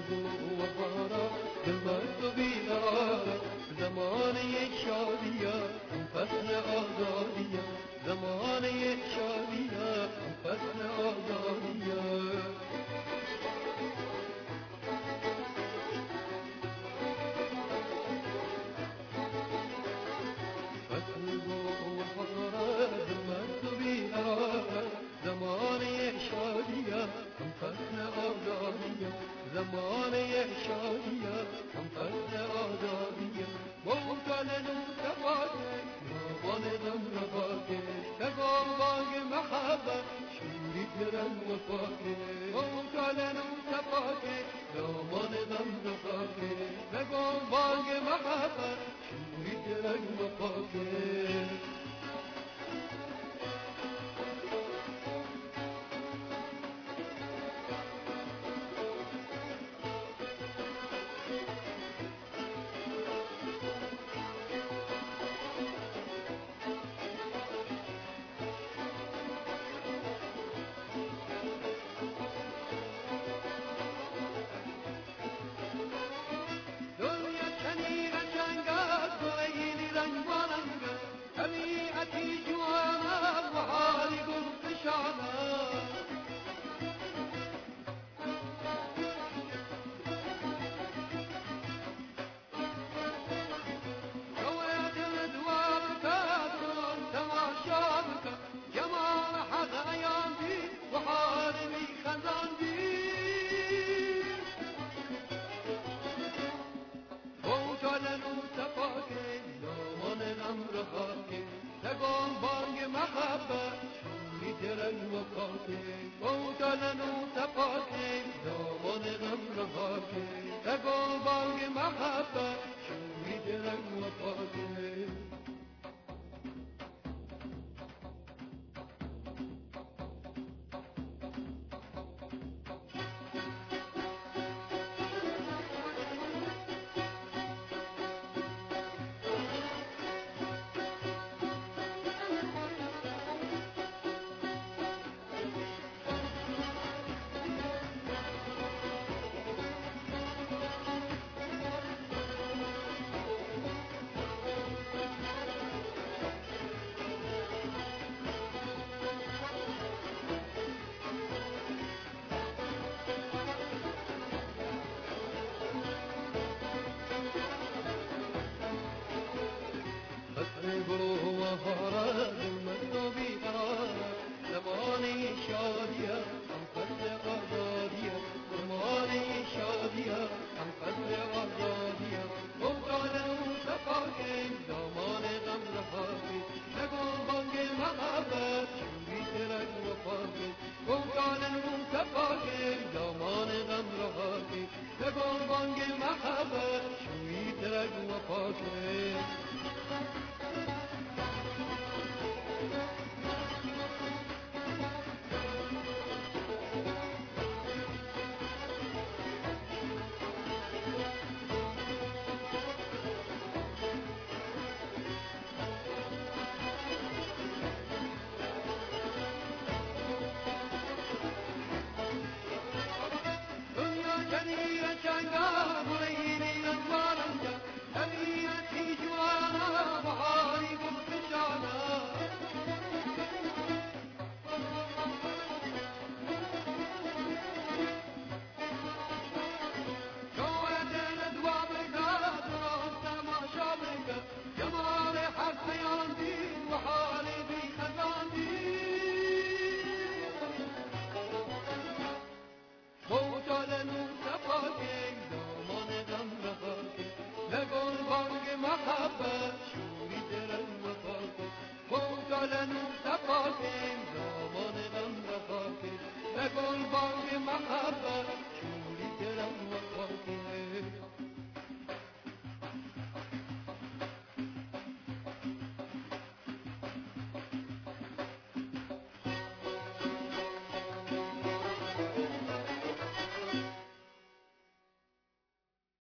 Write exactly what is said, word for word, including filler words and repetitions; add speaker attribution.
Speaker 1: و وفارا دلبست و بیقرارا زمانه شادیه فصل آزادیه زمانه شادیه فصل آزادیه زمانه شادیه هم فصل آزادیه زمانه شادیه هم فصل آزادیه موتن و تفاکه نامان غم رفاکه تگام بانگ محبت شوری درن وفاکه موتن و تفاکه نامان غم رفاکه تگام بانگ محبت شوری درن وفاکه طبيعتي جوانا وحالي قلت شعنا سويت الادوار كاترون تماشاك جمال حق ايامي وحالي خزان بي فوت لنو تفاكي يوم الامر خاكي تقوم بانگ محبت شوری درن وفاکه موتن و تفاکه دامان غم رفاکه تقوم بانگ محبت شوری درن وفاکه گروه و فراد من بیقرار زمانه شادیه هم فصل آزادیه زمانه شادیه هم فصل آزادیه موتان و تفاکه دامان غم رفاکه نگم بانگ محبت شوری درک وفاکه موتان و تفاکه دامان غم رفاکه نگم بانگ محبت شوری درک وفاکه جديرة شنقا مريني نزوارنجا طبيعتي جوانا بحاري قبشانا شويت الادوابك دراس تماشا بك جمال حق ياندي وحالي في خزاندي موتالنو تفاكي دامان غم رفاكي نقول بانگ محبت شوری درن وفاكي موتالنو تفاكي دامان غم رفاكي نقول بانگ محبت